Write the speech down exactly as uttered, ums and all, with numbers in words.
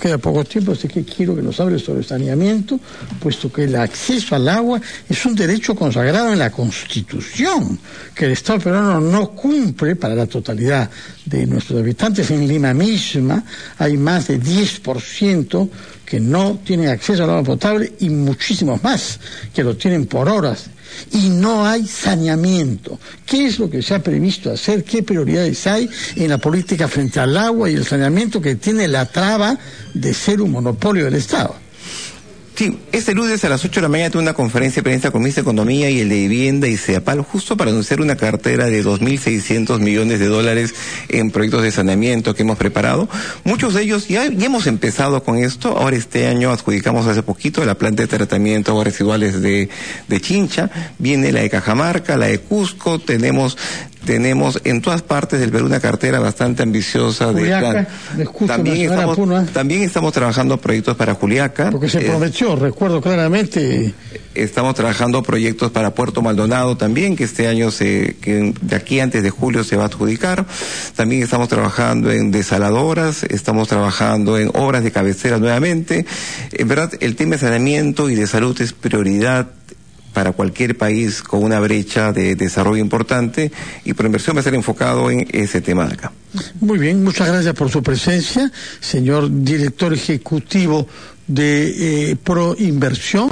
queda poco tiempo, así que quiero que nos hable sobre saneamiento, puesto que el acceso al agua es un derecho consagrado en la Constitución, que el Estado peruano no cumple para la totalidad de nuestros habitantes. En Lima misma hay más de diez por ciento que no tienen acceso al agua potable y muchísimos más que lo tienen por horas. Y no hay saneamiento. ¿Qué es lo que se ha previsto hacer? ¿Qué prioridades hay en la política frente al agua y el saneamiento, que tiene la traba de ser un monopolio del Estado? Sí, este lunes a las ocho de la mañana tuve una conferencia de prensa con el ministro de Economía y el de Vivienda y CEAPAL, justo para anunciar una cartera de dos mil seiscientos millones de dólares en proyectos de saneamiento que hemos preparado. Muchos de ellos ya, ya hemos empezado con esto. Ahora este año adjudicamos hace poquito la planta de tratamiento de aguas residuales de, de Chincha. Viene la de Cajamarca, la de Cusco. Tenemos Tenemos en todas partes del Perú una cartera bastante ambiciosa de Juliaca, plan. También estamos, también estamos trabajando proyectos para Juliaca. Porque se prometió, eh, recuerdo claramente. Estamos trabajando proyectos para Puerto Maldonado también, que este año, se, que de aquí antes de julio se va a adjudicar. También estamos trabajando en desaladoras, estamos trabajando en obras de cabecera nuevamente. En verdad, el tema de saneamiento y de salud es prioridad para cualquier país con una brecha de desarrollo importante, y por inversión va a ser enfocado en ese tema de acá. Muy bien, muchas gracias por su presencia, señor director ejecutivo de eh, Proinversión.